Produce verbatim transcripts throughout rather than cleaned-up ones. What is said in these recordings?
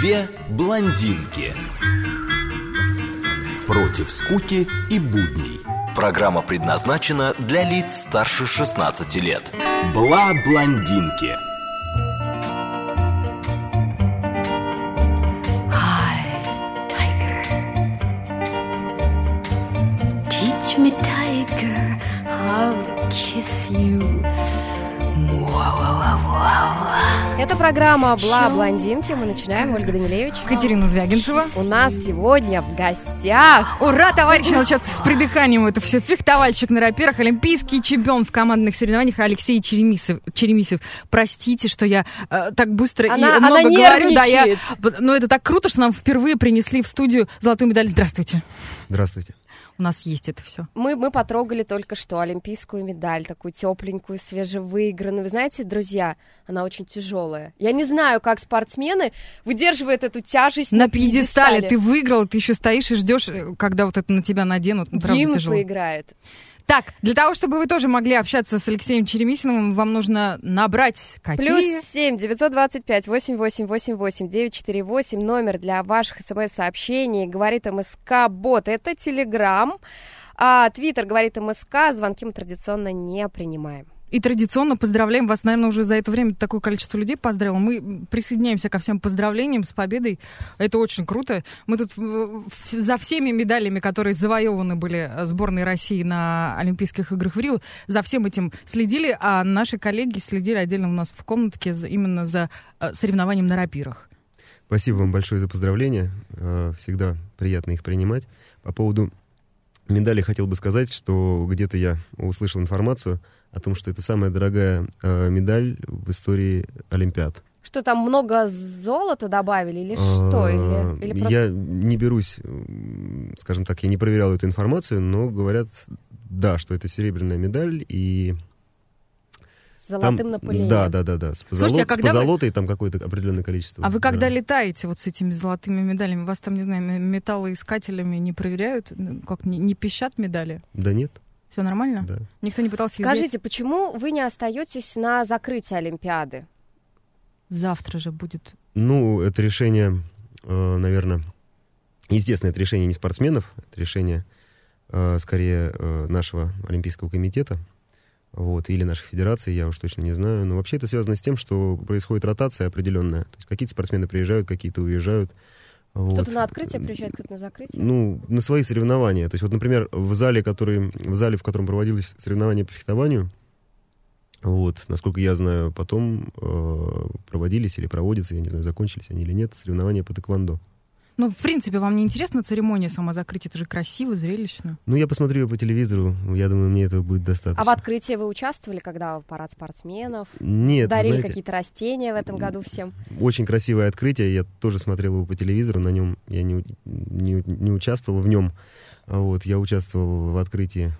Две блондинки. Против скуки и будней. Программа предназначена для лиц старше шестнадцати лет. Бла-блондинки. Hi, tiger. Teach me, tiger, how to kiss you. Это программа «Бла-блондинки». Мы начинаем. Ольга Данилевич, Катерина Звягинцева. У нас сегодня в гостях... Ура, товарищи! Ну, сейчас с придыханием это все. Фехтовальщик на раперах, олимпийский чемпион в командных соревнованиях Алексей Черемисов. Черемисов. Простите, что я э, так быстро она, и много она говорю. Да, я, нервничает. но это так круто, что нам впервые принесли в студию золотую медаль. Здравствуйте. Здравствуйте. У нас есть это все. Мы, мы потрогали только что олимпийскую медаль, такую тепленькую, свежевыигранную. Вы знаете, друзья, она очень тяжелая. Я не знаю, как спортсмены выдерживают эту тяжесть на, на пьедестале. пьедестале. Ты выиграл, ты еще стоишь и ждешь, когда вот это на тебя наденут. Ну, правда, Гимн тяжело. поиграет. Так, для того, чтобы вы тоже могли общаться с Алексеем Черемисиным, вам нужно набрать какие? Плюс семь девятьсот двадцать пять восемь восемь восемь восемь девять четыре восемь. Номер для ваших смс-сообщений. Говорит МСК-бот. Это Телеграм. А Твиттер говорит МСК. Звонки мы традиционно не принимаем. И традиционно поздравляем вас, наверное, уже за это время такое количество людей поздравило. Мы присоединяемся ко всем поздравлениям с победой. Это очень круто. Мы тут за всеми медалями, которые завоеваны были сборной России на Олимпийских играх в Рио, за всем этим следили, а наши коллеги следили отдельно у нас в комнатке именно за соревнованием на рапирах. Спасибо вам большое за поздравления. Всегда приятно их принимать. По поводу медали хотел бы сказать, что где-то я услышал информацию о том, что это самая дорогая э, медаль в истории Олимпиад. Что там много золота добавили или что? Или, или просто... Я не берусь, скажем так, я не проверял эту информацию, но говорят, да, что это серебряная медаль и... С золотым напылением. Да, да, да, да. С, Слушайте, позолот, а когда с позолотой там какое-то определенное количество. А вы когда да. летаете вот с этими золотыми медалями, вас там, не знаю, металлоискателями не проверяют? Как, не, не пищат медали? Да нет. Все нормально? Да. Никто не пытался изъять? Скажите, почему вы не остаетесь на закрытии Олимпиады? Завтра же будет. Ну, это решение, э, наверное, естественно, это решение не спортсменов, это решение, э, скорее, э, нашего Олимпийского комитета, вот, или нашей федерации, я уж точно не знаю. Но вообще это связано с тем, что происходит ротация определенная. То есть какие-то спортсмены приезжают, какие-то уезжают. Вот. Кто-то на открытие приезжает, кто-то на закрытие? Ну, на свои соревнования. То есть вот, например, в зале, который, в зале, в котором проводились соревнования по фехтованию, вот, насколько я знаю, потом э, проводились или проводятся, я не знаю, закончились они или нет, соревнования по тэквондо. Ну, в принципе, вам не интересна церемония сама закрытия? Это же красиво, зрелищно. Ну, я посмотрю ее по телевизору, я думаю, мне этого будет достаточно. А в открытии вы участвовали, когда парад спортсменов? Нет, дарили знаете, какие-то растения в этом году всем? Очень красивое открытие, я тоже смотрел его по телевизору, на нем я не, не, не участвовал в нем. Вот, я участвовал в открытии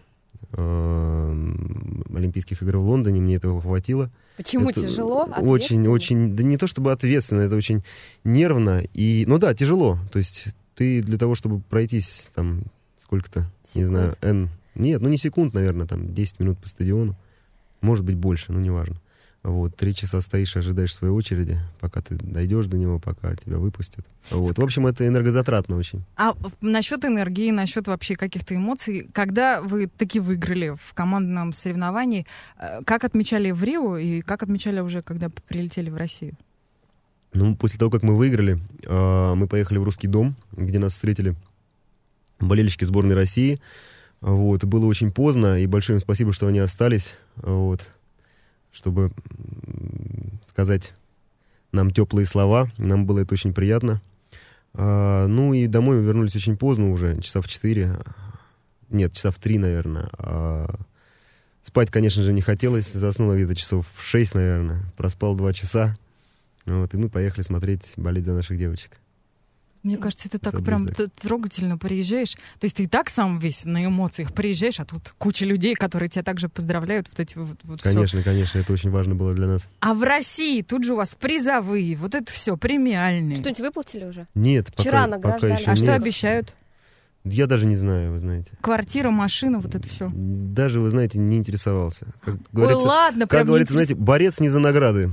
э, Олимпийских игр в Лондоне, мне этого хватило. Почему? Это Тяжело? Очень, очень, да не то чтобы ответственно, это очень нервно. И, ну да, тяжело. То есть ты для того, чтобы пройтись там сколько-то, Секунд. не знаю, N... Нет, ну не секунд, наверное, там десять минут по стадиону. Может быть больше, ну неважно. Вот, три часа стоишь, ожидаешь своей очереди, пока ты дойдешь до него, пока тебя выпустят. Вот. В общем, это энергозатратно очень. А насчет энергии, насчет вообще каких-то эмоций, когда вы таки выиграли в командном соревновании, как отмечали в Рио и как отмечали уже, когда прилетели в Россию? Ну, после того, как мы выиграли, мы поехали в Русский дом, где нас встретили болельщики сборной России. Вот. Было очень поздно, и большое им спасибо, что они остались. Вот. Чтобы сказать нам теплые слова. Нам было это очень приятно. А, ну и домой мы вернулись очень поздно уже, часа в четыре. Нет, часа в три, наверное. А, спать, конечно же, не хотелось. Заснул где-то часов в шесть, наверное. Проспал два часа. Вот, и мы поехали смотреть, болеть за наших девочек. Мне кажется, это так Собрезать. прям т- трогательно приезжаешь. То есть ты и так сам весь на эмоциях приезжаешь, а тут куча людей, которые тебя также поздравляют. Вот эти вот, вот Конечно, всё. конечно, это очень важно было для нас. А в России тут же у вас призовые, вот это все, премиальные. Что-нибудь выплатили уже? Нет, Вчера пока, пока награждали. еще А нет. что обещают? Я даже не знаю, вы знаете. Квартира, машина, вот это все. Даже, вы знаете, не интересовался. Как Ой, говорится, ладно, как прям говорится, не интерес- знаете, борец не за награды.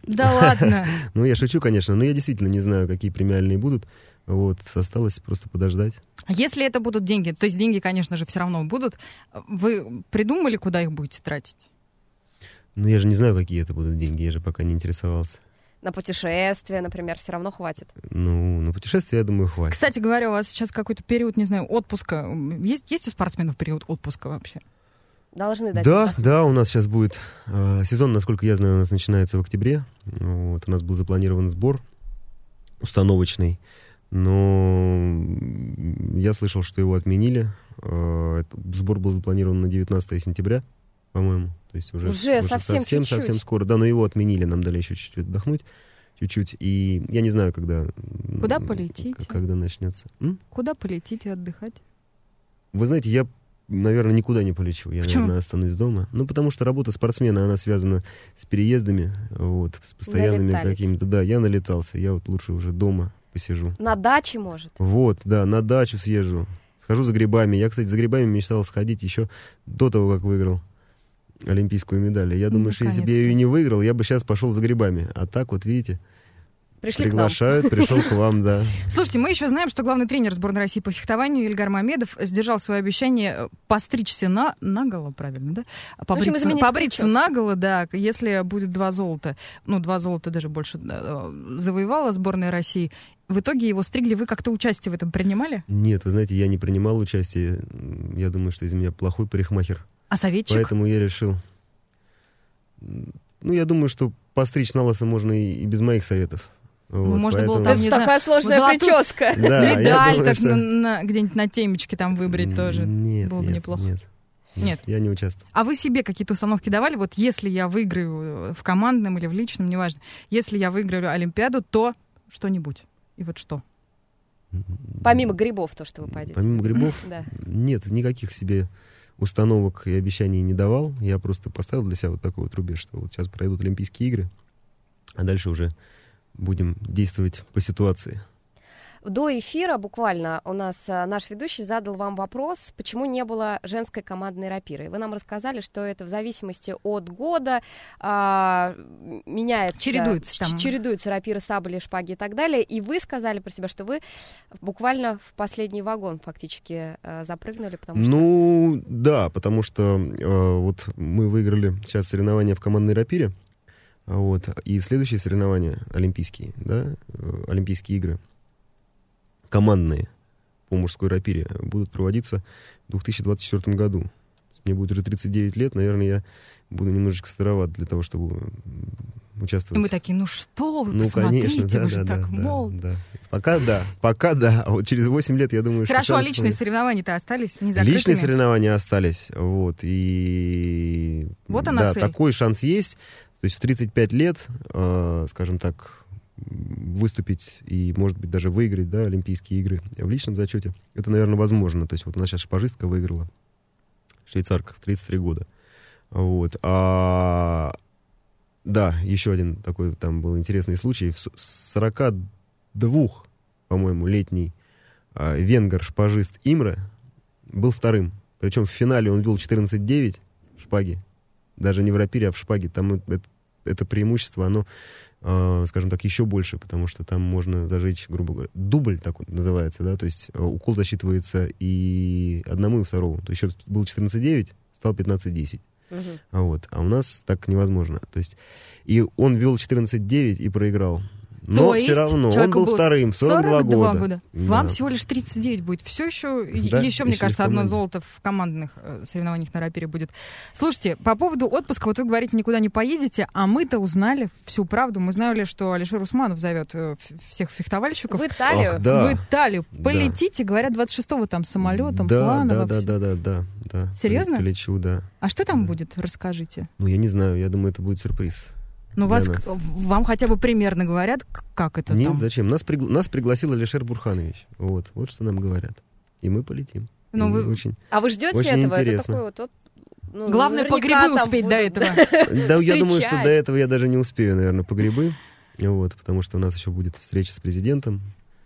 Да ладно. Ну, я шучу, конечно, но я действительно не знаю, какие премиальные будут. Вот, осталось просто подождать. А если это будут деньги, то есть деньги, конечно же, все равно будут, вы придумали, куда их будете тратить? Ну, я же не знаю, какие это будут деньги, я же пока не интересовался. На путешествие, например, все равно хватит? Ну, на путешествие, я думаю, хватит. Кстати говоря, у вас сейчас какой-то период, не знаю, отпуска. Есть, есть у спортсменов период отпуска вообще? Должны дать. Да, отдохнуть. да, у нас сейчас будет э, сезон, насколько я знаю, у нас начинается в октябре. Вот, у нас был запланирован сбор установочный, но я слышал, что его отменили. Э, сбор был запланирован на девятнадцатое сентября, по-моему. То есть уже, Уже уже совсем совсем, чуть-чуть. совсем скоро. Да, но его отменили, нам дали еще чуть-чуть отдохнуть. Чуть-чуть. И я не знаю, когда... Куда полетите? к- Когда начнется. М? Куда полетите отдыхать? Вы знаете, я, наверное, никуда не полечу. Я, Почему? наверное, останусь дома. Ну, потому что работа спортсмена, она связана с переездами, вот, с постоянными Налетались. какими-то... Да, я налетался. Я вот лучше уже дома посижу. На даче, может? Вот, да, на дачу съезжу. Схожу за грибами. Я, кстати, за грибами мечтал сходить еще до того, как выиграл олимпийскую медаль. Я думаю, что если бы я Наконец-то. ее не выиграл, я бы сейчас пошел за грибами. А так вот, видите, Пришли приглашают, пришел к вам, да. Слушайте, мы еще знаем, что главный тренер сборной России по фехтованию Ильгар Мамедов сдержал свое обещание постричься на, наголо, правильно, да? Побриться, изменить побриться прическу. наголо, да, если будет два золота. Ну, два золота даже больше да, завоевала сборная России. В итоге его стригли. Вы как-то участие в этом принимали? Нет, вы знаете, я не принимал участие. Я думаю, что из меня плохой парикмахер. А советчик? Поэтому я решил... Ну, я думаю, что постричь на лысо можно и, и без моих советов. Вот, можно было поэтому- там, Это не такая знаю, сложная золотую- прическа. Да, я Медаль думаю, так что- на- на- где-нибудь на темечке там выбрить тоже. Нет, было бы нет, неплохо. Нет, Нет. Я не участвую. А вы себе какие-то установки давали? Вот если я выиграю в командном или в личном, неважно. Если я выиграю Олимпиаду, то что-нибудь. И вот что? Помимо грибов, то, что вы пойдете. Помимо грибов, Да. нет, никаких себе установок и обещаний не давал. Я просто поставил для себя вот такой вот рубеж, что вот сейчас пройдут Олимпийские игры, а дальше уже будем действовать по ситуации. До эфира буквально у нас а, наш ведущий задал вам вопрос, почему не было женской командной рапиры. Вы нам рассказали, что это в зависимости от года а, меняется... Чередуется ч- там. Чередуются рапиры, сабли, шпаги и так далее. И вы сказали про себя, что вы буквально в последний вагон фактически а, запрыгнули, потому что... Ну, да, потому что э, вот мы выиграли сейчас соревнования в командной рапире, вот, и следующие соревнования олимпийские, да, э, Олимпийские игры, командные по мужской рапире, будут проводиться в две тысячи двадцать четвёртом году. Мне будет уже тридцать девять лет, наверное, я буду немножечко староват для того, чтобы участвовать. И мы такие, ну что вы, Ну, посмотрите, конечно, да, вы же да, так да, молоды. да. Пока да, пока да. А вот через восемь лет, я думаю, Хорошо, что... а шанс личные на- соревнования-то остались не закрытыми? Личные соревнования остались, вот, и... Вот она да, цель. такой шанс есть. То есть в тридцать пять лет, э, скажем так, выступить и, может быть, даже выиграть, да, Олимпийские игры в личном зачете, это, наверное, возможно. То есть вот у нас сейчас шпажистка выиграла, швейцарка, в тридцать три года. Вот. А, да, еще один такой там был интересный случай. В сорока двух, по-моему, летний а, венгер-шпажист Имре был вторым. Причем в финале он вел четырнадцать девять в шпаге. Даже не в рапире, а в шпаге. Там это, это преимущество, оно, э, скажем так, еще больше, потому что там можно зажечь, грубо говоря, дубль так вот называется, да, то есть э, укол засчитывается и одному, и второму. То есть счет был четырнадцать девять, стал пятнадцать десять. Мгм. А, вот. а у нас так невозможно. То есть, и он вел четырнадцать девять и проиграл. Но То есть все равно он человеку был было вторым, в сорок два года. Вам Да. всего лишь тридцать девять будет. Все еще, Да, еще, мне еще кажется, и в одно команде. золото в командных э, соревнованиях на рапире будет. Слушайте, по поводу отпуска, вот вы говорите, никуда не поедете, а мы-то узнали всю правду. Мы знали, что Алишер Усманов зовет э, ф- всех фехтовальщиков В Италию? Ах, да. в Италию. Да. Полетите, говорят, двадцать шестого там самолетом, да, планом. да, да, вообще. да, да, да, да. Серьезно? Полечу, да. А что там Да. будет? Расскажите. Ну, я не знаю, я думаю, это будет сюрприз. Ну, для вас, нас. вам хотя бы примерно говорят, к- как это Нет, там? зачем? Нас, пригла- нас пригласил Алишер Бурханович. Вот, вот что нам говорят. И мы полетим. Ну, И вы- очень... А вы ждете Очень этого? интересно. Это такой вот... вот, ну, Главное, по наверняка грибы там успеть до будут, этого. Да, я думаю, что встречать. до этого я даже не успею, наверное, по грибы. Вот, потому что у нас еще будет встреча с президентом.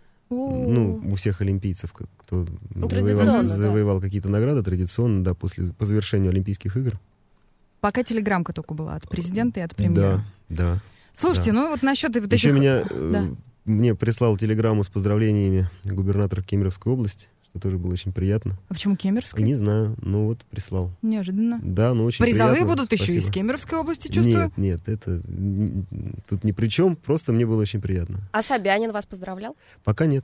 Ну, у всех олимпийцев, кто Ну, завоевал, традиционно, да. завоевал какие-то награды, традиционно, да, после, по завершению Олимпийских игр. Пока телеграмка только была от президента и от премьера. Да, да. Слушайте, Да. ну вот насчет вот Еще этих... меня, Да. э, мне прислал телеграмму с поздравлениями губернатор Кемеровской области, что тоже было очень приятно. А почему Кемеровской? Не знаю, ну вот прислал. Неожиданно. Да, ну очень Призовые приятно. будут еще Спасибо. из Кемеровской области, чувствую? Нет, нет, это н- тут ни при чем, просто мне было очень приятно. А Собянин вас поздравлял? Пока нет.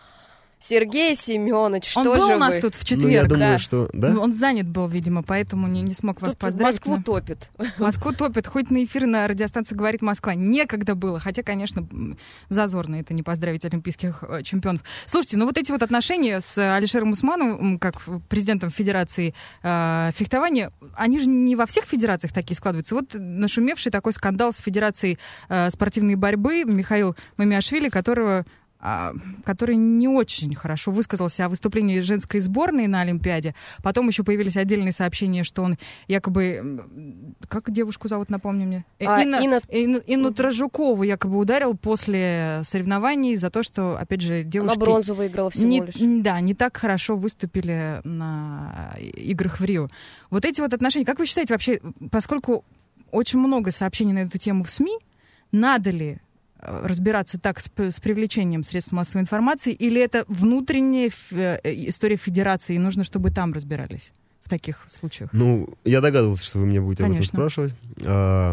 Сергей Семенович, что Он был же у нас вы? тут в Ну, я четверг. думаю, да. что... Да? Он занят был, видимо, поэтому не, не смог вас Тут поздравить. Москву но- топит. Москву топит. Хоть на эфир на радиостанцию «Говорит Москва» некогда было. Хотя, конечно, м, зазорно это не поздравить олимпийских э, чемпионов. Слушайте, ну вот эти вот отношения с Алишером Усмановым, как ф- президентом Федерации э, фехтования, они же не во всех федерациях такие складываются. Вот нашумевший такой скандал с Федерацией э, спортивной борьбы Михаил Мамиашвили, которого... а, который не очень хорошо высказался о выступлении женской сборной на Олимпиаде. Потом еще появились отдельные сообщения, что он якобы... м, Как девушку зовут, напомни мне? Э, А, Инна, Инна- Инну, Инну Тражукову якобы ударил после соревнований за то, что, опять же, Она девушки... бронзу выиграла всего не, лишь. Да, не так хорошо выступили на играх в Рио. Вот эти вот отношения, как вы считаете вообще, поскольку очень много сообщений на эту тему в СМИ, надо ли э, разбираться так с, п- с привлечением средств массовой информации, или это внутренняя ф- э, история Федерации, и нужно, чтобы там разбирались в таких случаях? Ну, я догадывался, что вы меня будете об этом Конечно. спрашивать. А,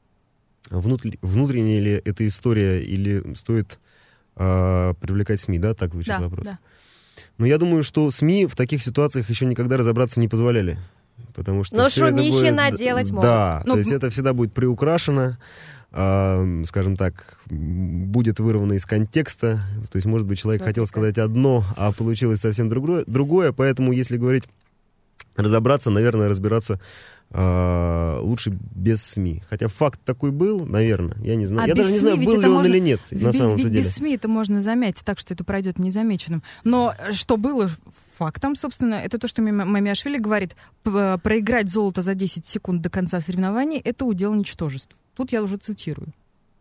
внутри- внутренняя ли эта история, или стоит а, привлекать СМИ, да? Так звучит Да, вопрос. да. Но я думаю, что СМИ в таких ситуациях еще никогда разобраться не позволяли. Потому что Но всё это шумихи будет- наделать могут. Да, Ну, то есть м- это всегда будет приукрашено, а, скажем так, м, будет вырвано из контекста. То есть, может быть, человек хотел Смотри-ка. сказать одно, а получилось совсем другое, другое. Поэтому, если говорить разобраться, наверное, разбираться а, лучше без СМИ. Хотя факт такой был, наверное, я не знаю. А я без даже не СМИ знаю, ведь был это ли он можно- или нет, на Без- самом ведь деле. без СМИ это можно заметить так, что это пройдет незамеченным. Но что было фактом, собственно, это то, что Мами- Мамиашвили говорит, п- проиграть золото за десять секунд до конца соревнований — это удел ничтожеств. Тут я уже цитирую.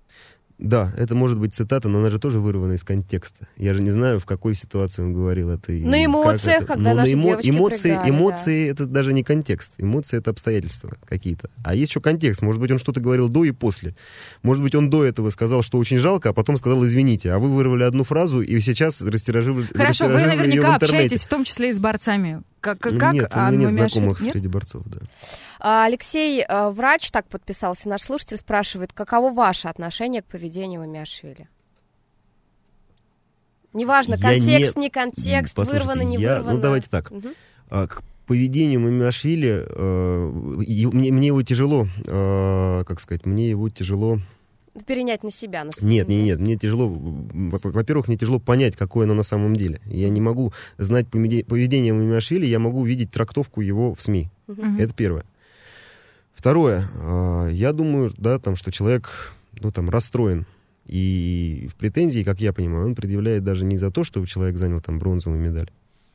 Да, это может быть цитата, но она же тоже вырвана из контекста. Я же не знаю, в какой ситуации он говорил это. и На как эмоциях, это. когда Ну, на наши эмо- девочки эмоции, проиграли, эмоции это даже не контекст. Эмоции — это обстоятельства какие-то. А есть еще контекст. Может быть, он что-то говорил до и после. Может быть, он до этого сказал, что очень жалко, а потом сказал «извините». А вы вырвали одну фразу и сейчас растираживали Хорошо, вы растиражировали её наверняка в интернете. общаетесь в том числе и с борцами. Как, как? Нет, у А меня нет Мамиашвили- знакомых нет? среди борцов, да. А, Алексей, э, врач, так подписался наш слушатель, спрашивает, каково ваше отношение к поведению Мамиашвили? Неважно, Я контекст, не- не контекст, Послушайте, вырвано, не я- вырвано. Ну, давайте так. Мгм. А, К поведению Мамиашвили, э, и- мне, мне его тяжело, э, как сказать, мне его тяжело... Перенять на себя. На свой Нет, взгляд. нет, нет, мне тяжело, во- во-первых, мне тяжело понять, какое оно на самом деле. Я не могу знать поведе- поведение Мамиашвили, я могу видеть трактовку его в СМИ. Мгм. Это первое. Второе, э, я думаю, да, там, что человек, ну, там, расстроен. И в претензии, как я понимаю, он предъявляет даже не за то, что человек занял там бронзовую медаль,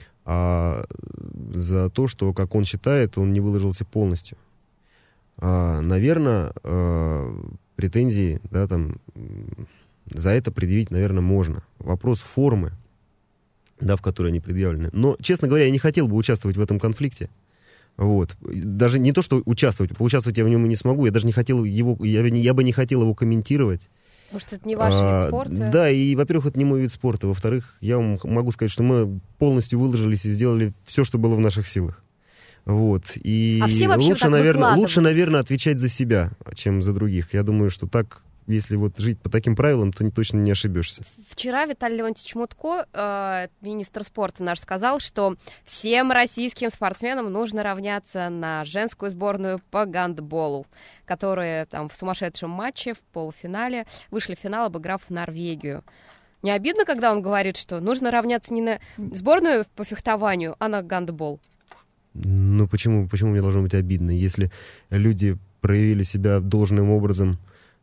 а за то, что, как он считает, он не выложился полностью. А, наверное, э, претензии, да, там, м, за это предъявить, наверное, можно. Вопрос формы, да, в которой они предъявлены. Но, честно говоря, я не хотел бы участвовать в этом конфликте. Вот. Даже не то, что участвовать, поучаствовать я в нем и не смогу, я даже не хотел его, я, бы не- я бы не хотел его комментировать. Потому что это не ваш А, вид спорта. Да, и, во-первых, это не мой вид спорта. Во-вторых, я вам х- могу сказать, что мы полностью выложились и сделали все, что было в наших силах. Вот. И А все вообще лучше, так наверное, лучше, выкладываются. наверное, отвечать за себя, чем за других. Я думаю, что так, если вот жить по таким правилам, то не- точно не ошибешься. Вчера Виталий Леонтьевич Мутко, э, министр спорта наш, сказал, что всем российским спортсменам нужно равняться на женскую сборную по гандболу, которые там в сумасшедшем матче в полуфинале вышли в финал, обыграв Норвегию. Не обидно, когда он говорит, что нужно равняться не на сборную по фехтованию, а на гандбол? Ну, почему, почему мне должно быть обидно, если люди проявили себя должным образом,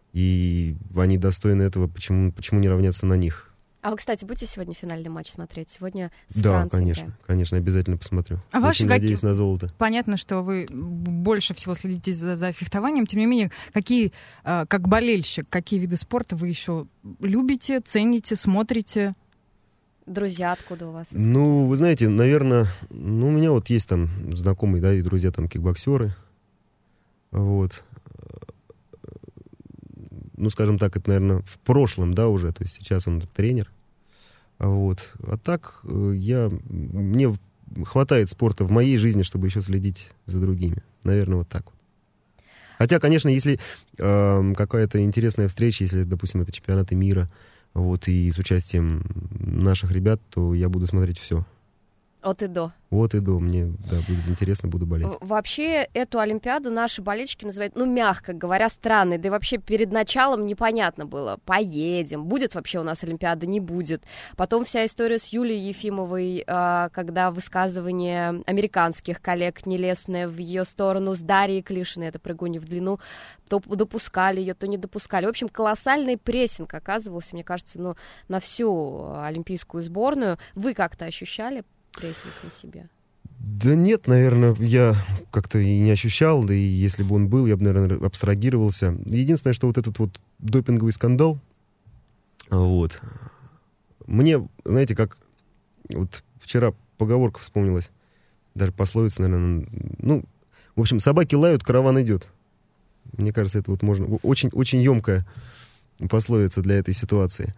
и они достойны этого, почему, почему не равняться на них? А вы, кстати, будете сегодня финальный матч смотреть? Сегодня с Да, Францией конечно, играем. конечно, обязательно посмотрю. А ваши Очень какие- надеюсь на золото. Понятно, что вы больше всего следите за, за фехтованием. Тем не менее, какие, э, как болельщик, какие виды спорта вы еще любите, цените, смотрите? Друзья откуда у вас? Ну, вы знаете, наверное, ну, у меня вот есть там знакомые, да, и друзья там кикбоксеры. Вот. ну, скажем так, это, наверное, в прошлом, да, уже, то есть сейчас он тренер. Вот. А так я, мне хватает спорта в моей жизни, чтобы еще следить за другими. Наверное, вот так вот. Хотя, конечно, если э, какая-то интересная встреча, если, допустим, это чемпионаты мира, вот, и с участием наших ребят, то я буду смотреть все. От и до. От и до. Мне, да, будет интересно, буду болеть. Вообще, эту Олимпиаду наши болельщики называют, ну, мягко говоря, странной. Да и вообще перед началом непонятно было, поедем, будет вообще у нас Олимпиада, не будет. Потом вся история с Юлией Ефимовой, когда высказывание американских коллег нелестное в ее сторону, с Дарьей Клишиной, это прыгунья в длину, то допускали ее, то не допускали. В общем, колоссальный прессинг оказывался, мне кажется, ну, на всю олимпийскую сборную. Вы как-то ощущали прессинг на себе? Да нет, наверное, я как-то и не ощущал, да и если бы он был, я бы, наверное, абстрагировался. Единственное, что вот этот вот допинговый скандал, вот, мне, знаете, как вот вчера поговорка вспомнилась, даже пословица, наверное, ну, в общем, собаки лают, караван идет. Мне кажется, это вот можно, очень, очень емкая пословица для этой ситуации.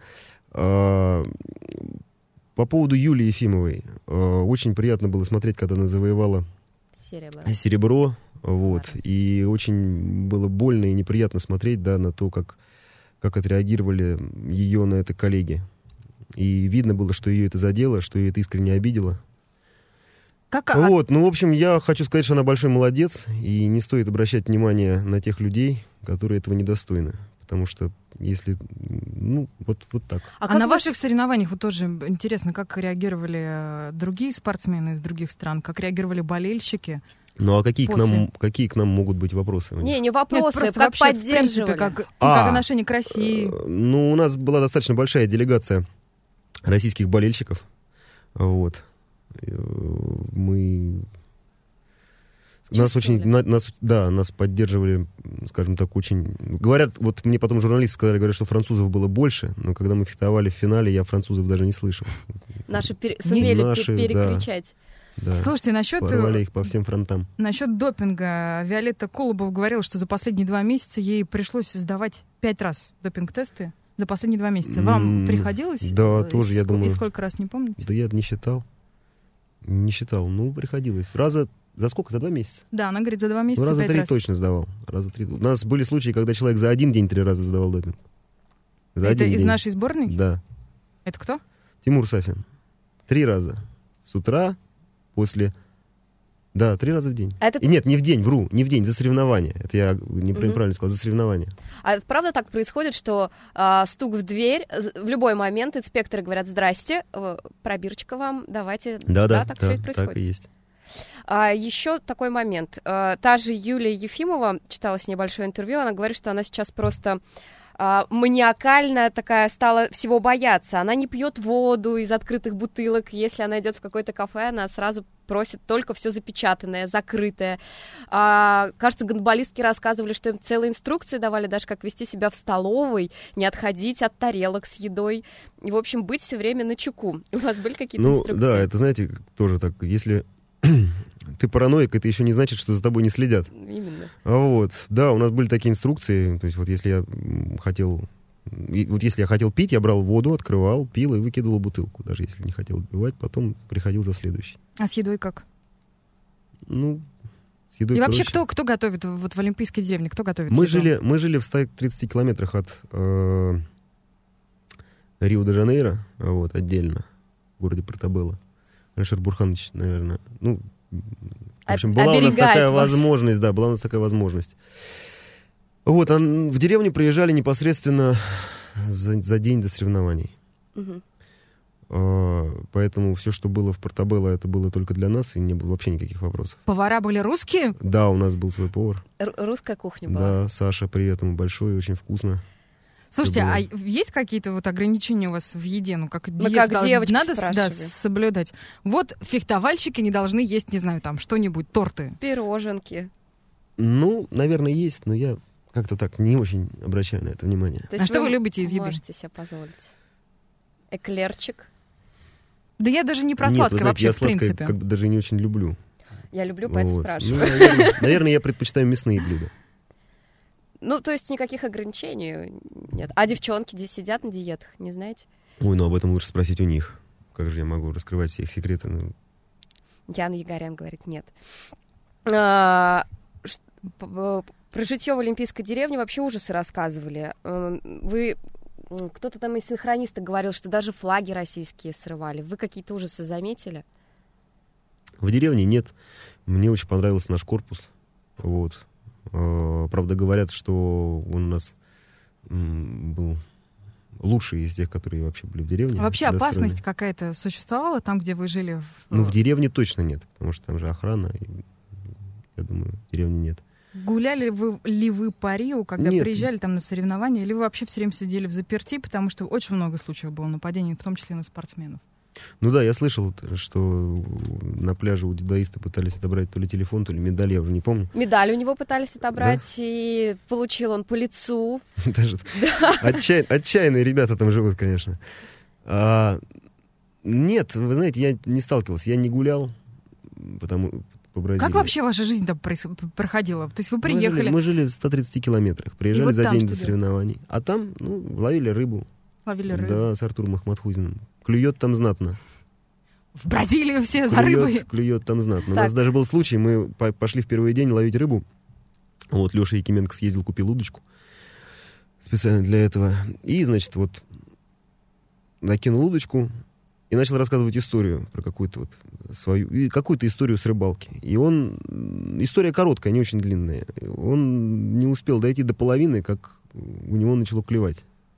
По поводу Юлии Ефимовой. Очень приятно было смотреть, когда она завоевала серебро. серебро вот, и очень было больно и неприятно смотреть, да, на то, как, как отреагировали ее на это коллеги. И видно было, что ее это задело, что ее это искренне обидело. Как... Вот, ну, в общем, я хочу сказать, что она большой молодец, и не стоит обращать внимание на тех людей, которые этого недостойны. Потому что если, ну, вот, вот так. А, а на вы... ваших соревнованиях вот тоже интересно, как реагировали другие спортсмены из других стран, как реагировали болельщики? Ну, а какие, после... к нам, какие к нам могут быть вопросы? Не, не вопросы, Нет, как вообще, поддерживали. В принципе, как, а, как отношение к России. Ну, у нас была достаточно большая делегация российских болельщиков. Вот. Мы... Нас очень, на, нас, да, нас поддерживали, скажем так, очень... Говорят, вот мне потом журналисты сказали, говорят, что французов было больше, но когда мы фехтовали в финале, я французов даже не слышал. Наши пер... сумели Наши, перекричать. Да, да. Слушайте, насчет... Порвали их по всем фронтам. Насчет допинга. Виолетта Колобов говорила, что за последние два месяца ей пришлось сдавать пять раз допинг-тесты. За последние два месяца. Вам mm, приходилось? Да, тоже, я ск- думаю. И сколько раз, не помните? Да я не считал. Не считал. Ну, приходилось. Раза... За сколько? За два месяца? Да, она говорит, за два месяца ну, раза три раз. точно сдавал. Раза три. У нас были случаи, когда человек за один день три раза сдавал допинг. За Это из день. нашей сборной? Да. Это кто? Тимур Сафин. Три раза. С утра, после... Да, три раза в день. А это... И нет, не в день, вру, не в день, за соревнования. Это я неправильно угу. сказал, за соревнования. А это правда так происходит, что а, стук в дверь, в любой момент инспекторы говорят: здрасте, пробирочка вам, давайте. Да, да, да, так да, все это происходит. Так и есть. А, еще такой момент. А, та же Юлия Ефимова, читала с ней большое интервью, она говорит, что она сейчас просто а, маниакальная такая, стала всего бояться. Она не пьет воду из открытых бутылок. Если она идет в какое-то кафе, она сразу просит только все запечатанное, закрытое. А, кажется, гандболистки рассказывали, что им целые инструкции давали, даже как вести себя в столовой, не отходить от тарелок с едой. И, в общем, быть все время начеку. У вас были какие-то ну, инструкции? Да, это, знаете, тоже так, если... ты параноик, это еще не значит, что за тобой не следят. Именно. Вот, да, у нас были такие инструкции, то есть вот если я хотел, вот если я хотел пить, я брал воду, открывал, пил и выкидывал бутылку, даже если не хотел выпивать, потом приходил за следующий. А с едой как? Ну, с едой и проще. вообще кто, кто готовит вот в Олимпийской деревне, кто готовит мы еду? жили, мы жили в ста тридцати километрах от э, Рио-де-Жанейро, вот, отдельно, в городе Портабелло. Алишер Бурханович, наверное, ну, в общем, была у нас такая вас. возможность, да, была у нас такая возможность. Вот, а в деревню приезжали непосредственно за, за день до соревнований. Угу. А, поэтому все, что было в Портабелло, это было только для нас, и не было вообще никаких вопросов. Повара были русские? Да, у нас был свой повар. Р- русская кухня была? Да, Саша, привет ему большой, очень вкусно. Слушайте, а есть какие-то вот ограничения у вас в еде? Ну, как диета, ну, как девочки надо да, соблюдать. Вот фехтовальщики не должны есть, не знаю, там, что-нибудь, торты. Пироженки. Ну, наверное, есть, но я как-то так не очень обращаю на это внимание. То есть а что вы любите из еды? Можете себе позволить. Эклерчик. Да я даже не про сладкое. Нет, вы знаете, вообще, я в сладкое принципе. как бы даже не очень люблю. Я люблю, поэтому вот. спрашиваю. Ну, наверное, наверное, я предпочитаю мясные блюда. Ну, то есть никаких ограничений нет. А девчонки здесь сидят на диетах, не знаете? Ой, ну об этом лучше спросить у них. Как же я могу раскрывать все их секреты? Ну... Яна Егорян говорит, нет. А, ш- п- про житье в Олимпийской деревне вообще ужасы рассказывали. Э, Вы... Кто-то там из синхронисток говорил, что даже флаги российские срывали. Вы какие-то ужасы заметили? В деревне нет. Мне очень понравился наш корпус. Вот. А, правда, говорят, что он у нас м, был лучший из тех, которые вообще были в деревне. А вообще достроены. опасность какая-то существовала там, где вы жили? В... Ну, в деревне точно нет, потому что там же охрана. И, я думаю, в деревне нет. Гуляли вы, ли вы по Рио, когда Нет. приезжали там на соревнования, или вы вообще все время сидели в заперти, потому что очень много случаев было нападений, в том числе на спортсменов? Ну да, я слышал, что на пляже у дзюдоиста пытались отобрать то ли телефон, то ли медаль, я уже не помню. Медаль у него пытались отобрать, и получил он по лицу. Даже отчай- отчаянные ребята там живут, конечно. А, нет, вы знаете, я не сталкивался, я не гулял, потому по Бразилии. Как вообще ваша жизнь там проис- проходила? То есть вы приехали... Мы жили, мы жили в ста тридцати километрах, приезжали вот за там день что до делали? соревнований. А там, ну, ловили рыбу. Ловили рыбу. Да, с Артуром Ахматхузиным. Клюет там знатно. В Бразилию все за Клюет, рыбой. клюет там знатно. У Так. нас даже был случай, мы по- пошли в первый день ловить рыбу. Вот, Леша Якименко съездил, купил удочку специально для этого. И, значит, вот накинул удочку и начал рассказывать историю про какую-то вот свою, и какую-то историю с рыбалки. И он, история короткая, не очень длинная. Он не успел дойти до половины, как у него начало клевать.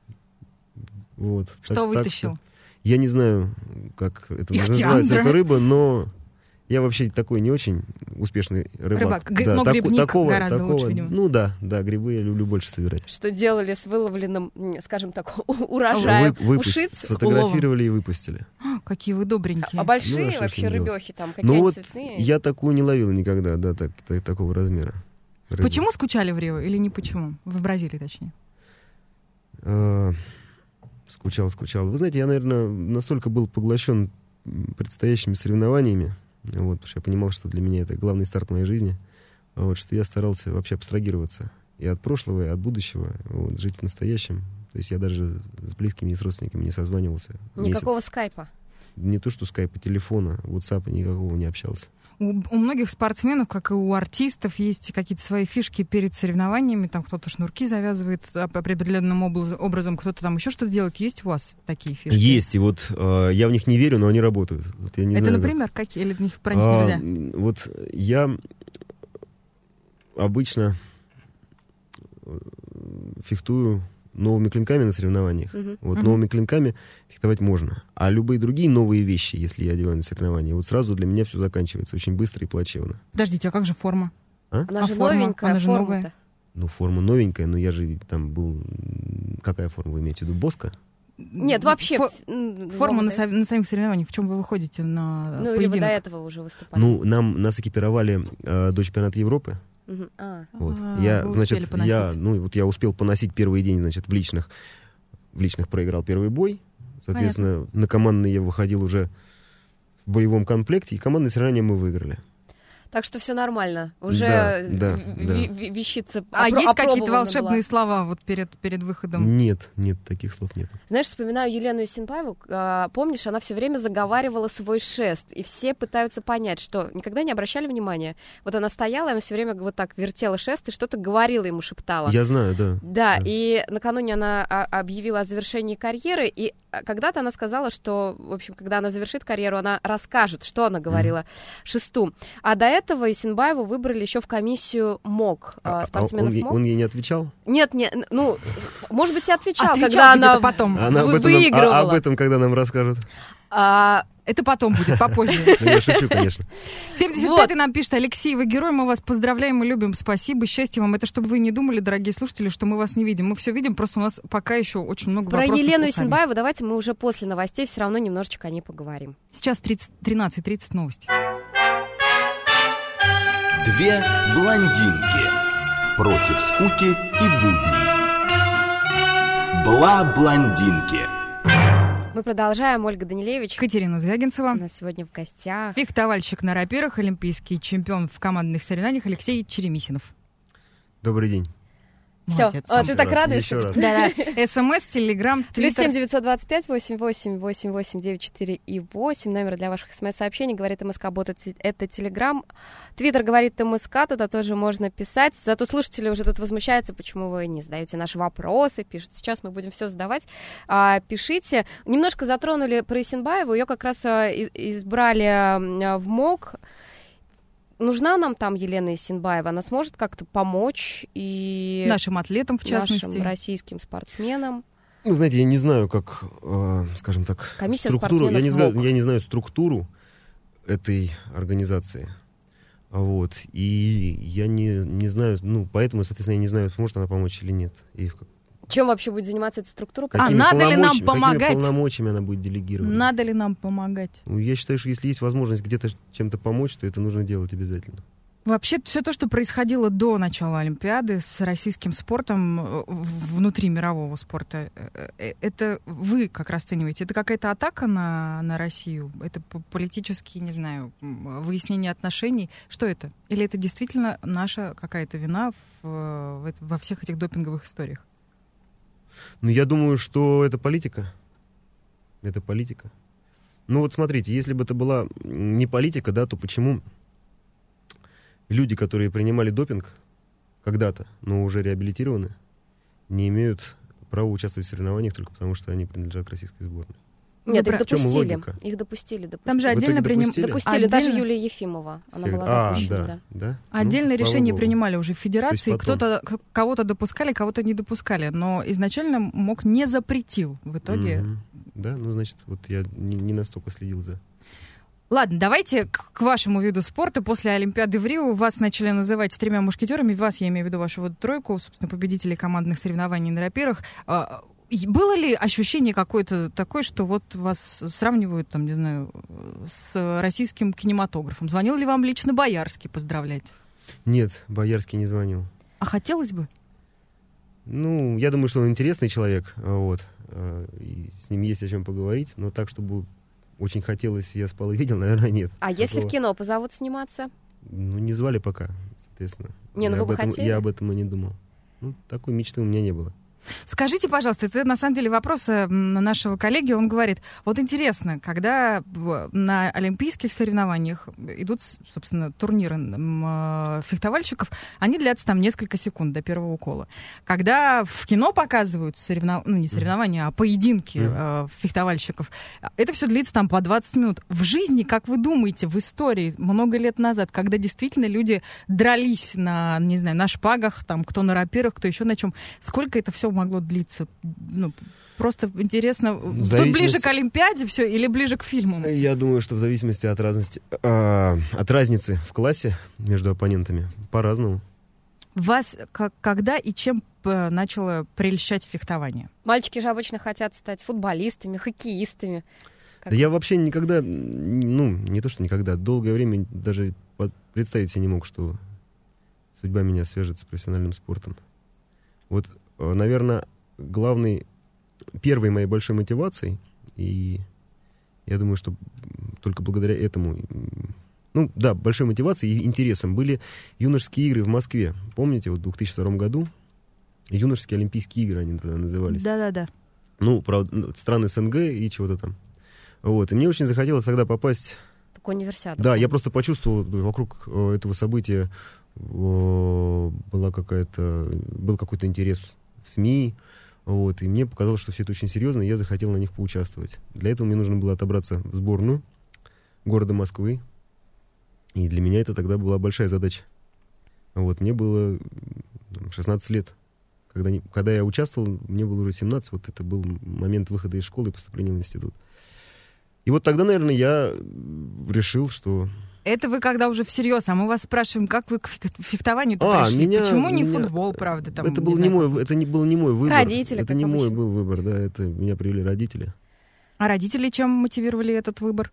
Вот. Что Так- так вытащил? что я не знаю, как это Ихтиандра. называется, эта рыба, но я вообще такой не очень успешный рыбак. Рыбак. Г- но грибник гораздо лучше, видимо. Ну да, да, грибы я люблю больше собирать. Что делали с выловленным, м, скажем так, у- урожаем Вы- выпусти- ушиц? сфотографировали и выпустили. А, какие вы добренькие. А большие Ну, а что с вообще ним делать? рыбехи там, какие Ну они вот цветные? я такую не ловил никогда, да, так, так- такого размера. рыбу. Почему скучали в Рио или не почему? В Бразилии, точнее. А, Скучал, скучал. Вы знаете, я, наверное, настолько был поглощен предстоящими соревнованиями, вот, потому что я понимал, что для меня это главный старт моей жизни, вот, что я старался вообще абстрагироваться и от прошлого, и от будущего, вот, жить в настоящем. То есть я даже с близкими и с родственниками не созванивался. Никакого месяц. скайпа. Не то, что скайпа, телефона, WhatsApp никакого не общался. У, у многих спортсменов, как и у артистов, есть какие-то свои фишки перед соревнованиями. Там кто-то шнурки завязывает оп- определенным облаз- образом, кто-то там еще что-то делает. Есть у вас такие фишки? Есть, и вот э, я в них не верю, но они работают. Вот я не Это, знаю, как- например, какие? Или в них про них А, нельзя? Вот я обычно э, фехтую новыми клинками на соревнованиях. Мгм. Вот Мгм. новыми клинками фехтовать можно. А любые другие новые вещи, если я одеваю на соревнования, вот сразу для меня все заканчивается очень быстро и плачевно. Подождите, а как же форма? Она А же форма? новенькая, Она же форма-то. новая. Ну, форма новенькая, но я же там был... м, Какая форма вы имеете в виду? Боска? Нет, вообще... Фо- ф- м, Форма на, новая. са- на самих соревнованиях. В чем вы выходите на Ну, или вы поединок? до этого уже выступали. Ну, нам, нас экипировали э, до чемпионата Европы. Мгм. А. Вот. А, я, вы успели значит, поносить. я, ну, вот я успел поносить первый день, значит, в личных, в личных проиграл первый бой. Соответственно, на командный я выходил уже в боевом комплекте, и командное соревнование мы выиграли. Так что все нормально. Уже Да, да, в- да. в- в- вещица А опро- есть какие-то опробована волшебные была. слова вот перед, перед выходом? Нет, нет, таких слов нет. Знаешь, вспоминаю Елену Исенбаеву. а, Помнишь, она все время заговаривала свой шест, и все пытаются понять, что никогда не обращали внимания. Вот она стояла, и она все время вот так вертела шест и что-то говорила ему, шептала. Я знаю, да. Да, Да. и накануне она а, объявила о завершении карьеры, и а, когда-то она сказала, что, в общем, когда она завершит карьеру, она расскажет, что она говорила шесту. А до этого Исенбаеву выбрали еще в комиссию МОК, а, А- а спортсменов он, ей- МОК. он ей не отвечал? Нет, нет, ну, может быть, и отвечал, Отвечал когда где-то она потом. А она вы- об этом, нам- выигрывала. а об этом когда нам расскажет? А, Это потом будет, попозже. Ну, я шучу, конечно. семьдесят пятый нам пишет: Алексей, вы герой, мы вас поздравляем и любим. Спасибо, счастья вам. Это чтобы вы не думали, дорогие слушатели, что мы вас не видим. Мы все видим, просто у нас пока еще очень много про вопросов. Елену у самих. Исенбаеву давайте мы уже после новостей все равно немножечко о ней поговорим. Сейчас тринадцать тридцать новости. Две блондинки против скуки и будней. Бла-блондинки. Мы продолжаем. Ольга Данилевич. Катерина У Звягинцева. нас сегодня в гостях. Фехтовальщик на раперах, олимпийский чемпион в командных соревнованиях Алексей Черемисинов. Добрый день. Все, Молодец. а, ты так радуешься? Еще раз. Да-да. СМС, Телеграм, Плюс семь Твиттер. девятьсот двадцать пять восемь восемь восемь восемь девять четыре и восемь. Номер для ваших смс-сообщений. Говорит МСК, бот это Телеграм. Твиттер говорит МСК, туда тоже можно писать. Зато слушатели уже тут возмущаются, почему вы не задаете наши вопросы. Пишут, сейчас мы будем все задавать. А, пишите. Немножко затронули про Исенбаеву. Ее как раз а, избрали а, в МОК. Нужна нам там Елена Исенбаева? Она сможет как-то помочь и Нашим атлетам, в частности. нашим российским спортсменам? Ну, знаете, я не знаю, как, э, скажем так, Комиссия структуру, я не, спортсменов знаю, я не знаю структуру этой организации. Вот. И я не, не знаю, ну, поэтому, соответственно, я не знаю, сможет она помочь или нет. И в, Чем вообще будет заниматься эта структура? А какими надо ли нам полномочиями- помогать? Какими полномочиями она будет делегирована? Надо ли нам помогать? Ну, я считаю, что если есть возможность где-то чем-то помочь, то это нужно делать обязательно. Вообще, все то, что происходило до начала Олимпиады с российским спортом э, в- внутри мирового спорта, э, э, это вы как расцениваете? Это какая-то атака на, на Россию? Это п- политические, не знаю, м, выяснение отношений? Что это? Или это действительно наша какая-то вина в, э, в это- во всех этих допинговых историях? Ну, я думаю, что это политика. Это политика. Ну, вот смотрите, если бы это была не политика, да, то почему люди, которые принимали допинг когда-то, но уже реабилитированы, не имеют права участвовать в соревнованиях только потому, что они принадлежат к российской сборной? Нет, их В чём допустили. логика? Их допустили, допустили. Там же В итоге отдельно приним... допустили? Допустили, даже Отдельно- Юлия Ефимова. Она Все- была а, допущена, да, да. да. Отдельное Ну, слава решение богу. принимали уже в федерации, То есть потом. кто-то, к- кого-то допускали, кого-то не допускали, но изначально МОК не запретил в итоге. Мгм. Да, ну, значит, вот я не, не настолько следил за... Ладно, давайте к, к вашему виду спорта. После Олимпиады в Рио вас начали называть тремя мушкетерами. Вас, я имею в виду вашу вот тройку, собственно, победителей командных соревнований на рапирах. А, и было ли ощущение какое-то такое, что вот вас сравнивают, там, не знаю, с российским кинематографом? Звонил ли вам лично Боярский поздравлять? Нет, Боярский не звонил. А хотелось бы? Ну, я думаю, что он интересный человек, вот, э, и с ним есть о чем поговорить, но так, чтобы очень хотелось, я спал и видел, наверное, нет. А если в Такого. кино позовут сниматься? Ну, не звали пока, соответственно. Не, ну я вы об бы этом, хотели? Я об этом и не думал. Ну, такой мечты у меня не было. Скажите, пожалуйста, это на самом деле вопрос э, нашего коллеги. Он говорит, вот интересно, когда в- на олимпийских соревнованиях идут, с- собственно, турниры м, э, фехтовальщиков, они длятся там несколько секунд до первого укола. Когда в кино показывают соревнования, ну не соревнования, а поединки э, фехтовальщиков, это все длится там по двадцать минут. В жизни, как вы думаете, в истории много лет назад, когда действительно люди дрались на, не знаю, на шпагах, там, кто на рапирах, кто еще на чем, сколько это все могло длиться? Ну, просто интересно, тут зависимости- ближе к Олимпиаде все или ближе к фильмам? Я думаю, что в зависимости от разности, а, от разницы в классе между оппонентами по-разному. Вас как, когда и чем э, начало прельщать фехтование? Мальчики же обычно хотят стать футболистами, хоккеистами. Как- Да я вообще никогда, ну, не то что никогда, долгое время даже под- представить себе не мог, что судьба меня свяжет с профессиональным спортом. Вот, наверное, главной, первой моей большой мотивацией, и я думаю, что только благодаря этому, ну, да, большой мотивацией и интересом были юношеские игры в Москве. Помните, вот в две тысячи втором году юношеские Олимпийские игры они тогда назывались. Да-да-да. Ну, правда, страны СНГ и чего-то там. Вот, и мне очень захотелось тогда попасть... Такой универсиада. Да, я просто почувствовал вокруг э, этого события э, была какая-то, был какой-то интерес в СМИ, вот, и мне показалось, что все это очень серьезно, и я захотел на них поучаствовать. Для этого мне нужно было отобраться в сборную города Москвы, и для меня это тогда была большая задача. Вот, мне было шестнадцать лет. Когда, не, когда я участвовал, мне было уже семнадцать, вот это был момент выхода из школы и поступления в институт. И вот тогда, наверное, я решил, что... Это вы когда уже всерьез, а мы вас спрашиваем, как вы к фех- фехтованию-то А, пришли? меня- Почему не меня- футбол, правда? Там, это, был знаю, не как- мой, это не был не мой выбор. Родители, Это как не мой обычно. был выбор, да, это меня привели родители. А родители чем мотивировали этот выбор?